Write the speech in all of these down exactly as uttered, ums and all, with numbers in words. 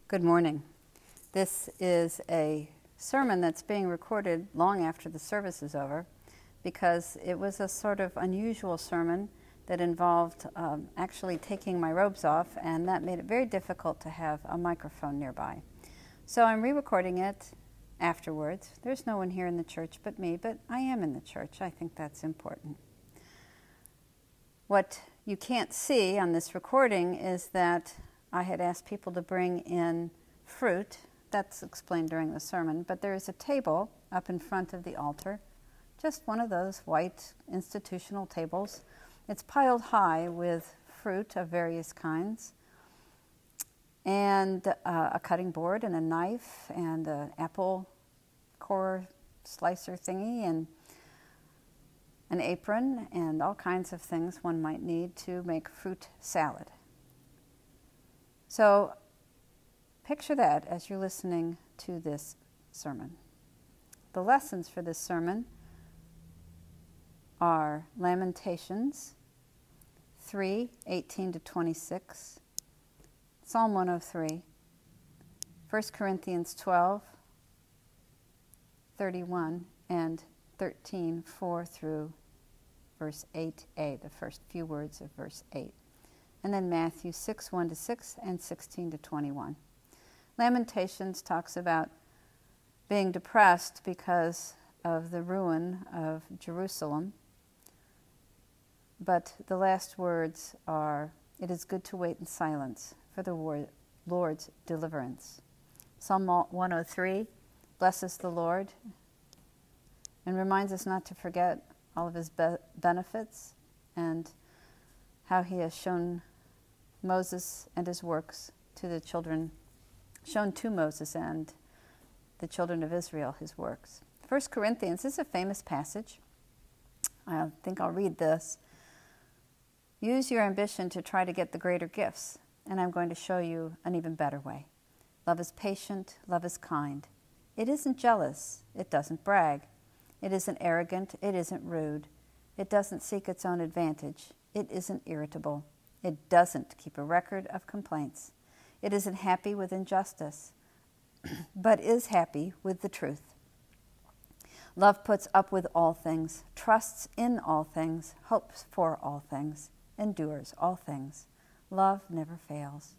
Good morning. This is a sermon that's being recorded long after the service is over because it was a sort of unusual sermon that involved um, actually taking my robes off, and that made it very difficult to have a microphone nearby. So I'm re-recording it afterwards. There's no one here in the church but me, but I am in the church. I think that's important. What you can't see on this recording is that I had asked people to bring in fruit. That's explained during the sermon, but there is a table up in front of the altar, just one of those white institutional tables. It's piled high with fruit of various kinds, and uh, a cutting board and a knife and an apple core slicer thingy and an apron and all kinds of things one might need to make fruit salad. So picture that as you're listening to this sermon. The lessons for this sermon are Lamentations three, eighteen to twenty-six, Psalm one oh three, First Corinthians twelve, thirty-one, and thirteen, four through verse eight a, the first few words of verse eight. And then Matthew six, one to six, and sixteen to twenty-one. Lamentations talks about being depressed because of the ruin of Jerusalem. But the last words are, "It is good to wait in silence for the Lord's deliverance." Psalm one oh three blesses the Lord and reminds us not to forget all of his be- benefits and how he has shown Moses and his works to the children, shown to Moses and the children of Israel his works. First Corinthians is a famous passage. I think I'll read this. Use your ambition to try to get the greater gifts, and I'm going to show you an even better way. Love is patient, love is kind. It isn't jealous, it doesn't brag. It isn't arrogant, it isn't rude. It doesn't seek its own advantage. It isn't irritable. It doesn't keep a record of complaints. It isn't happy with injustice, but is happy with the truth. Love puts up with all things, trusts in all things, hopes for all things, endures all things. Love never fails.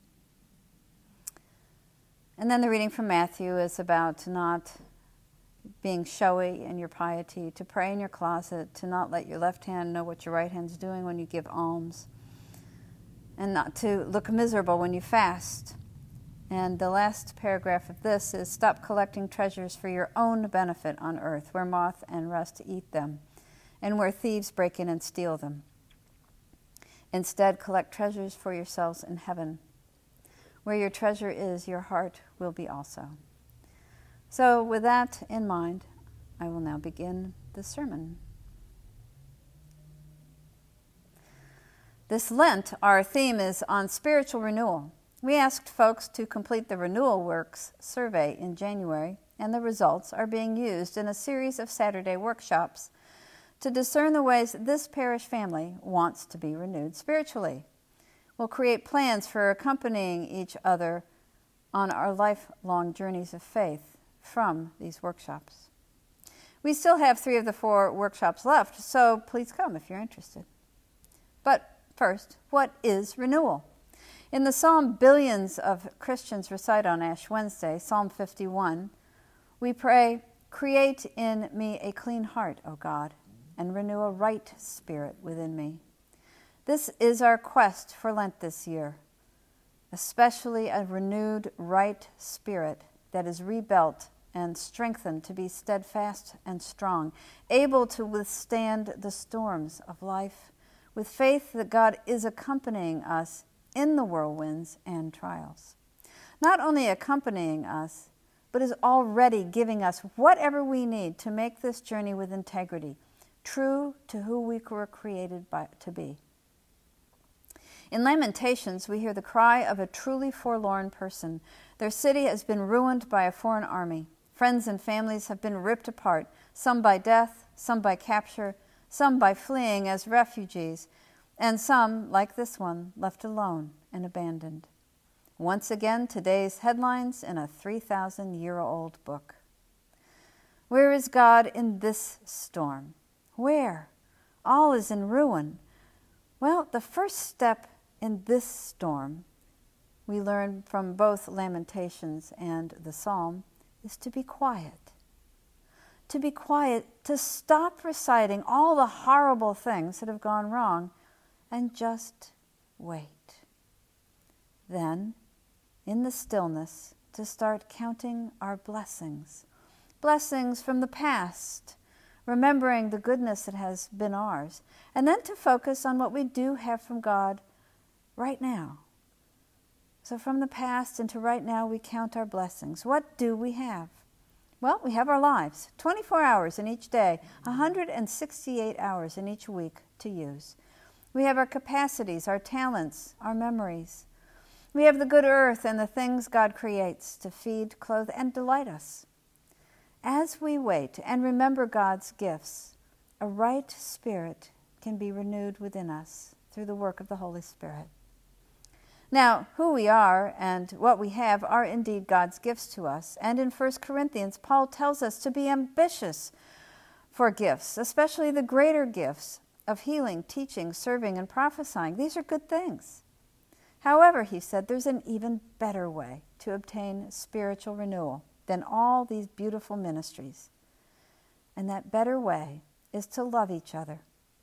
And then the reading from Matthew is about not being showy in your piety, to pray in your closet, to not let your left hand know what your right hand's doing when you give alms, and not to look miserable when you fast. And the last paragraph of this is, stop collecting treasures for your own benefit on earth, where moth and rust eat them, and where thieves break in and steal them. Instead, collect treasures for yourselves in heaven. Where your treasure is, your heart will be also. So with that in mind, I will now begin the sermon. This Lent, our theme is on spiritual renewal. We asked folks to complete the Renewal Works survey in January, and the results are being used in a series of Saturday workshops to discern the ways this parish family wants to be renewed spiritually. We'll create plans for accompanying each other on our lifelong journeys of faith from these workshops. We still have three of the four workshops left, so please come if you're interested. But first, what is renewal? In the psalm billions of Christians recite on Ash Wednesday, Psalm fifty-one, we pray, "Create in me a clean heart, O God, and renew a right spirit within me." This is our quest for Lent this year, especially a renewed right spirit that is rebuilt and strengthened to be steadfast and strong, able to withstand the storms of life, with faith that God is accompanying us in the whirlwinds and trials. Not only accompanying us, but is already giving us whatever we need to make this journey with integrity, true to who we were created by, to be. In Lamentations, we hear the cry of a truly forlorn person. Their city has been ruined by a foreign army. Friends and families have been ripped apart, some by death, some by capture, some by fleeing as refugees, and some, like this one, left alone and abandoned. Once again, today's headlines in a three thousand year old book. Where is God in this storm? Where? All is in ruin. Well, the first step in this storm, we learn from both Lamentations and the Psalm, is to be quiet. To be quiet, to stop reciting all the horrible things that have gone wrong, and just wait. Then, in the stillness, to start counting our blessings. Blessings from the past, remembering the goodness that has been ours. And then to focus on what we do have from God right now. So from the past into right now, we count our blessings. What do we have? Well, we have our lives, twenty-four hours in each day, one hundred sixty-eight hours in each week to use. We have our capacities, our talents, our memories. We have the good earth and the things God creates to feed, clothe, and delight us. As we wait and remember God's gifts, a right spirit can be renewed within us through the work of the Holy Spirit. Now, who we are and what we have are indeed God's gifts to us. And in First Corinthians, Paul tells us to be ambitious for gifts, especially the greater gifts of healing, teaching, serving, and prophesying. These are good things. However, he said, there's an even better way to obtain spiritual renewal than all these beautiful ministries. And that better way is to love each other.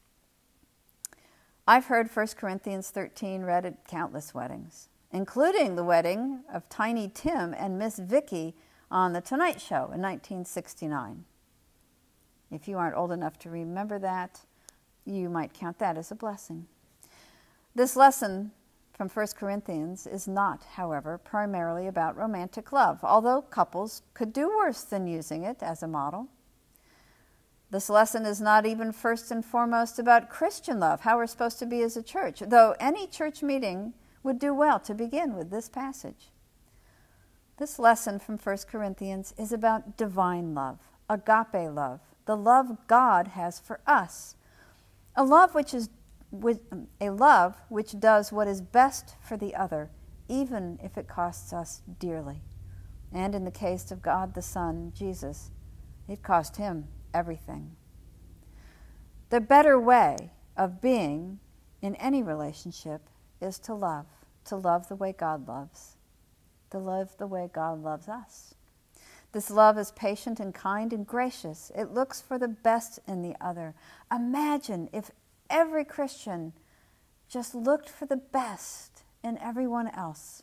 I've heard First Corinthians thirteen read at countless weddings, including the wedding of Tiny Tim and Miss Vicky on The Tonight Show in nineteen sixty-nine. If you aren't old enough to remember that, you might count that as a blessing. This lesson from First Corinthians is not, however, primarily about romantic love, although couples could do worse than using it as a model. This lesson is not even first and foremost about Christian love, how we're supposed to be as a church, though any church meeting would do well to begin with this passage. This lesson from First Corinthians is about divine love, agape love, the love God has for us, a love which is a love which does what is best for the other, even if it costs us dearly. And in the case of God the Son, Jesus, it cost him everything. The better way of being in any relationship is to love, to love the way God loves, to love the way God loves us. This love is patient and kind and gracious. It looks for the best in the other. Imagine if every Christian just looked for the best in everyone else.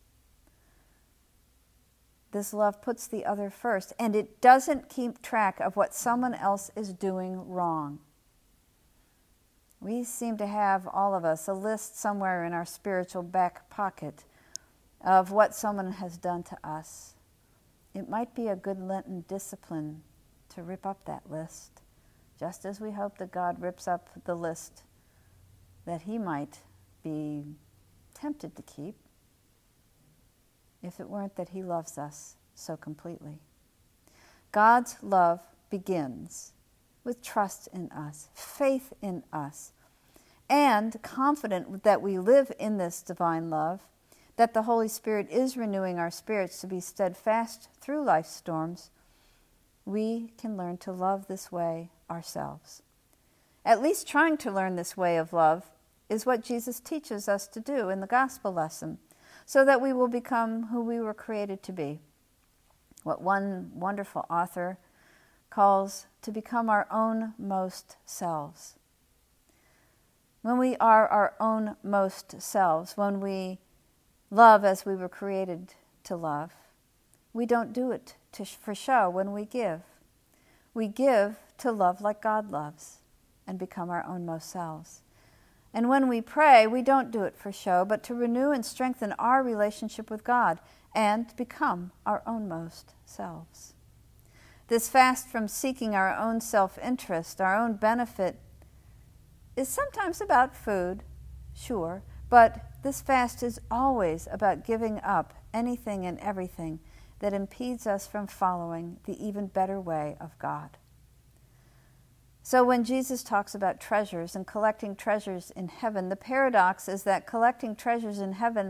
This love puts the other first, and it doesn't keep track of what someone else is doing wrong. We seem to have, all of us, a list somewhere in our spiritual back pocket of what someone has done to us. It might be a good Lenten discipline to rip up that list, just as we hope that God rips up the list that he might be tempted to keep, if it weren't that he loves us so completely. God's love begins with trust in us, faith in us, and confident that we live in this divine love, that the Holy Spirit is renewing our spirits to be steadfast through life's storms, we can learn to love this way ourselves. At least trying to learn this way of love is what Jesus teaches us to do in the gospel lesson, so that we will become who we were created to be. What one wonderful author calls to become our own most selves. When we are our own most selves, when we love as we were created to love, we don't do it to, for show when we give. We give to love like God loves and become our own most selves. And when we pray, we don't do it for show, but to renew and strengthen our relationship with God and become our own most selves. This fast from seeking our own self-interest, our own benefit, is sometimes about food, sure, but this fast is always about giving up anything and everything that impedes us from following the even better way of God. So when Jesus talks about treasures and collecting treasures in heaven, the paradox is that collecting treasures in heaven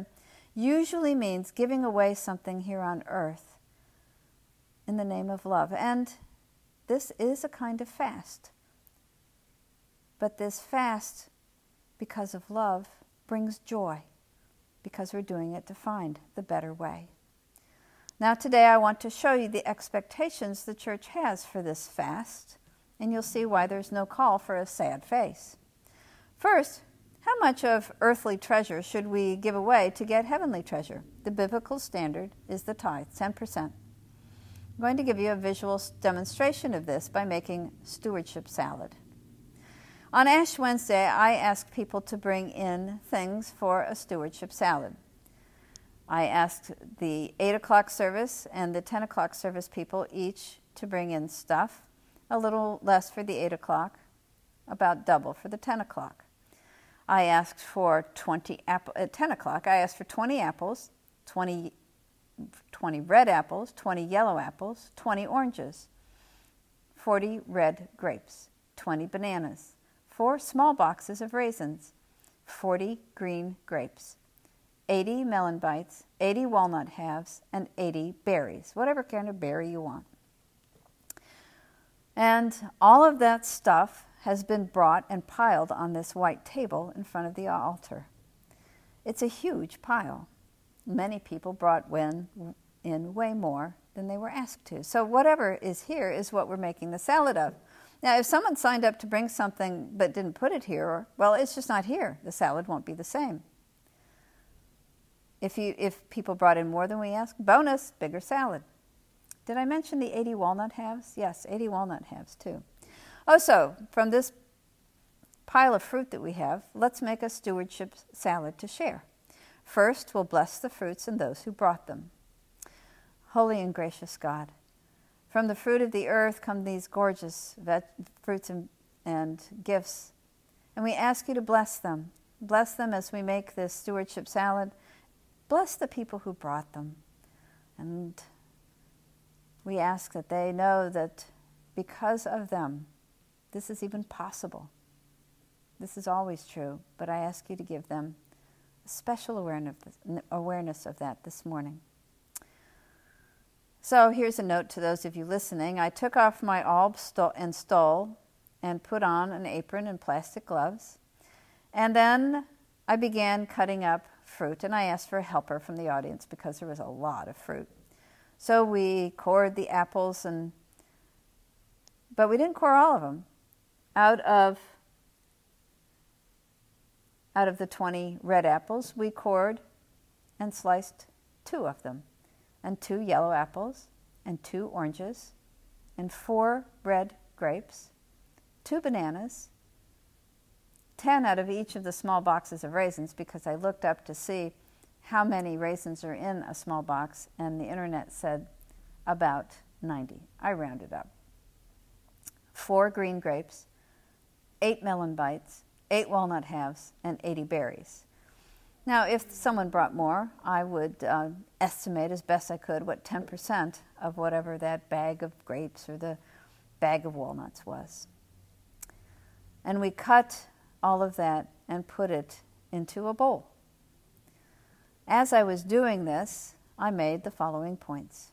usually means giving away something here on earth in the name of love. And this is a kind of fast. But this fast, because of love, brings joy, because we're doing it to find the better way. Now today I want to show you the expectations the church has for this fast, and you'll see why there's no call for a sad face. First, how much of earthly treasure should we give away to get heavenly treasure? The biblical standard is the tithe, ten percent. I'm going to give you a visual demonstration of this by making stewardship salad. On Ash Wednesday, I asked people to bring in things for a stewardship salad. I asked the eight o'clock service and the ten o'clock service people each to bring in stuff, a little less for the eight o'clock, about double for the ten o'clock. I asked for twenty apple at ten o'clock. I asked for twenty apples, twenty, twenty red apples, twenty yellow apples, twenty oranges, forty red grapes, twenty bananas, four small boxes of raisins, forty green grapes, eighty melon bites, eighty walnut halves, and eighty berries, whatever kind of berry you want. And all of that stuff has been brought and piled on this white table in front of the altar. It's a huge pile. Many people brought in way more than they were asked to. So whatever is here is what we're making the salad of. Now, if someone signed up to bring something but didn't put it here, well, it's just not here. The salad won't be the same. If you, if people brought in more than we asked, bonus, bigger salad. Did I mention the eighty walnut halves? Yes, eighty walnut halves too. Oh, so from this pile of fruit that we have, let's make a stewardship salad to share. First, we'll bless the fruits and those who brought them. Holy and gracious God, from the fruit of the earth come these gorgeous veg- fruits and, and gifts, and we ask you to bless them. Bless them as we make this stewardship salad. Bless the people who brought them. And we ask that they know that because of them, this is even possible. This is always true, but I ask you to give them a special awareness, awareness of that this morning. So here's a note to those of you listening. I took off my alb and stole and put on an apron and plastic gloves. And then I began cutting up fruit, and I asked for a helper from the audience because there was a lot of fruit. So we cored the apples, and but we didn't core all of them. Out of, out of the twenty red apples, we cored and sliced two of them, and two yellow apples, and two oranges, and four red grapes, two bananas, ten out of each of the small boxes of raisins, because I looked up to see how many raisins are in a small box, and the internet said about ninety. I rounded up. Four green grapes, eight melon bites, eight walnut halves, and eighty berries. Now, if someone brought more, I would uh, estimate as best I could what ten percent of whatever that bag of grapes or the bag of walnuts was. And we cut all of that and put it into a bowl. As I was doing this, I made the following points.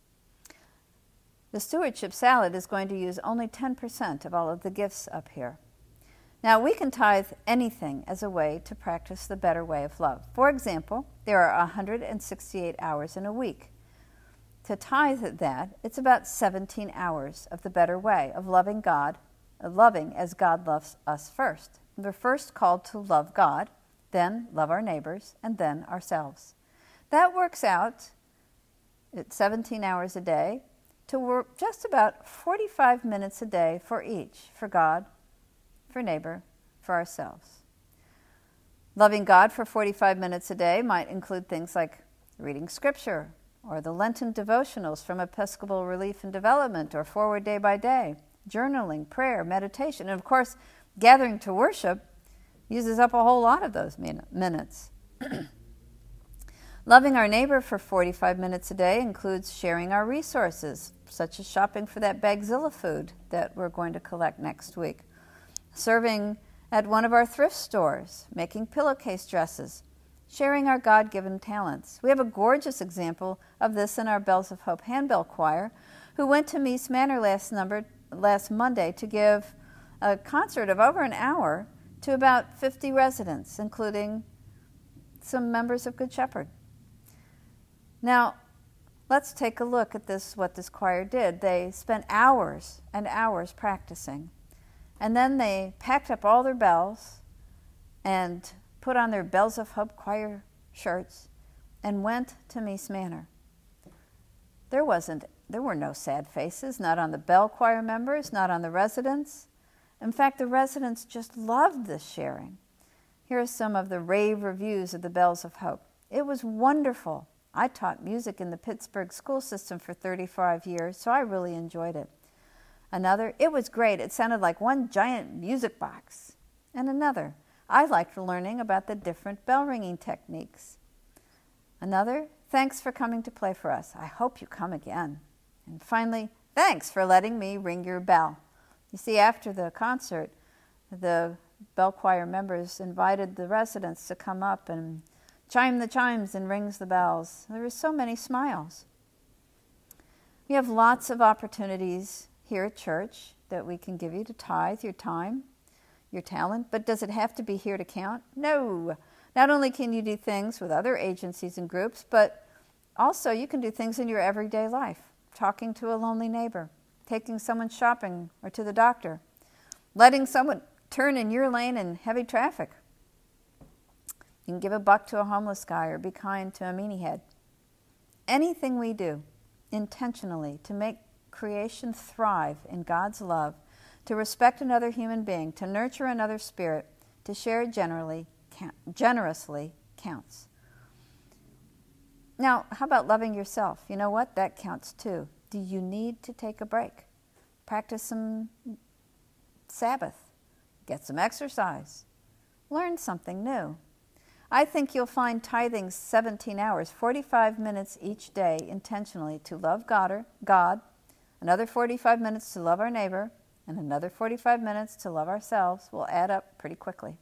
The stewardship salad is going to use only ten percent of all of the gifts up here. Now, we can tithe anything as a way to practice the better way of love. For example, there are one hundred sixty-eight hours in a week. To tithe that, it's about seventeen hours of the better way of loving God, of loving as God loves us first. We're first called to love God, then love our neighbors, and then ourselves. That works out at seventeen hours a day to work just about forty-five minutes a day for each, for God, for neighbor, for ourselves. Loving God for forty-five minutes a day might include things like reading scripture, or the Lenten devotionals from Episcopal Relief and Development, or Forward Day by Day, journaling, prayer, meditation, and of course, gathering to worship uses up a whole lot of those min- minutes. Loving our neighbor for forty-five minutes a day includes sharing our resources, such as shopping for that Bagzilla food that we're going to collect next week, serving at one of our thrift stores, making pillowcase dresses, sharing our God-given talents. We have a gorgeous example of this in our Bells of Hope Handbell Choir, who went to Mies Manor last, number, last Monday to give a concert of over an hour to about fifty residents, including some members of Good Shepherd. Now, let's take a look at this, what this choir did. They spent hours and hours practicing, and then they packed up all their bells and put on their Bells of Hope choir shirts and went to Mies Manor. There wasn't, there were no sad faces, not on the bell choir members, not on the residents. In fact, the residents just loved this sharing. Here are some of the rave reviews of the Bells of Hope. It was wonderful. I taught music in the Pittsburgh school system for thirty-five years, so I really enjoyed it. Another, it was great. It sounded like one giant music box. And another, I liked learning about the different bell ringing techniques. Another, thanks for coming to play for us. I hope you come again. And finally, thanks for letting me ring your bell. You see, after the concert, the bell choir members invited the residents to come up and chime the chimes and rings the bells. There were so many smiles. We have lots of opportunities here at church that we can give you to tithe your time, your talent, but does it have to be here to count? No. Not only can you do things with other agencies and groups, but also you can do things in your everyday life. Talking to a lonely neighbor, taking someone shopping or to the doctor, letting someone turn in your lane in heavy traffic. You can give a buck to a homeless guy or be kind to a meanie head. Anything we do intentionally to make creation thrive in God's love, to respect another human being, to nurture another spirit, to share generally, generously counts. Now, how about loving yourself? You know what? That counts too. Do you need to take a break? Practice some Sabbath. Get some exercise. Learn something new. I think you'll find tithing seventeen hours, forty-five minutes each day intentionally to love God, God, another forty-five minutes to love our neighbor, and another forty-five minutes to love ourselves will add up pretty quickly.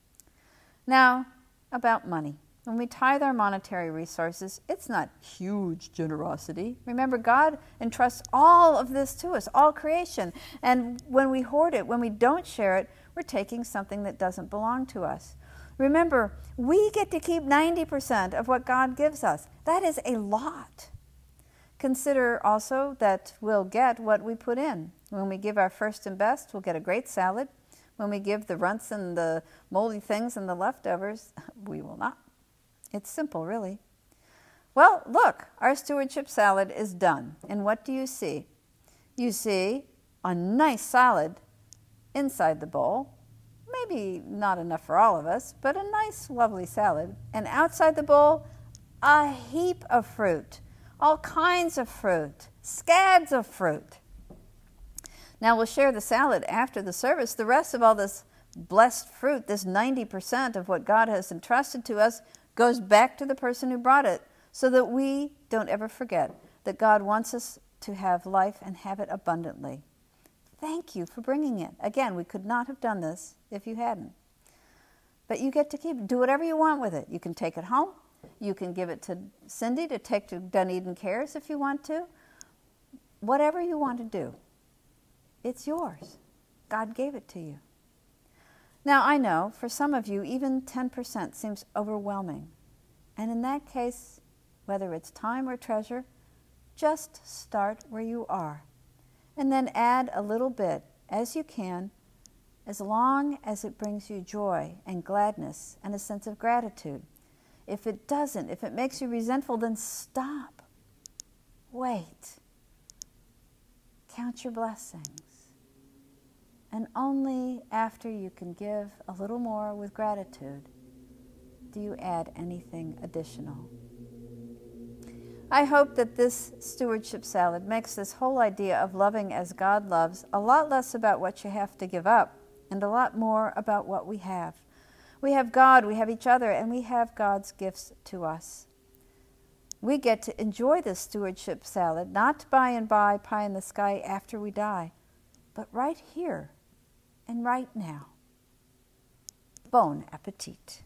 Now, about money. When we tithe our monetary resources, it's not huge generosity. Remember, God entrusts all of this to us, all creation. And when we hoard it, when we don't share it, we're taking something that doesn't belong to us. Remember, we get to keep ninety percent of what God gives us. That is a lot. Consider also that we'll get what we put in. When we give our first and best, we'll get a great salad. When we give the runts and the moldy things and the leftovers, we will not. It's simple, really. Well, look, our stewardship salad is done. And what do you see? You see a nice salad inside the bowl. Maybe not enough for all of us, but a nice, lovely salad. And outside the bowl, a heap of fruit. All kinds of fruit. Scads of fruit. Now, we'll share the salad after the service. The rest of all this blessed fruit, this ninety percent of what God has entrusted to us, goes back to the person who brought it, so that we don't ever forget that God wants us to have life and have it abundantly. Thank you for bringing it. Again, we could not have done this if you hadn't. But you get to keep it. Do whatever you want with it. You can take it home. You can give it to Cindy to take to Dunedin Cares if you want to. Whatever you want to do, it's yours. God gave it to you. Now, I know for some of you, even ten percent seems overwhelming. And in that case, whether it's time or treasure, just start where you are. And then add a little bit as you can, as long as it brings you joy and gladness and a sense of gratitude. If it doesn't, if it makes you resentful, then stop. Wait. Count your blessings. And only after you can give a little more with gratitude do you add anything additional. I hope that this stewardship salad makes this whole idea of loving as God loves a lot less about what you have to give up and a lot more about what we have. We have God, we have each other, and we have God's gifts to us. We get to enjoy this stewardship salad, not by and by, pie in the sky after we die, but right here and right now. Bon appetit.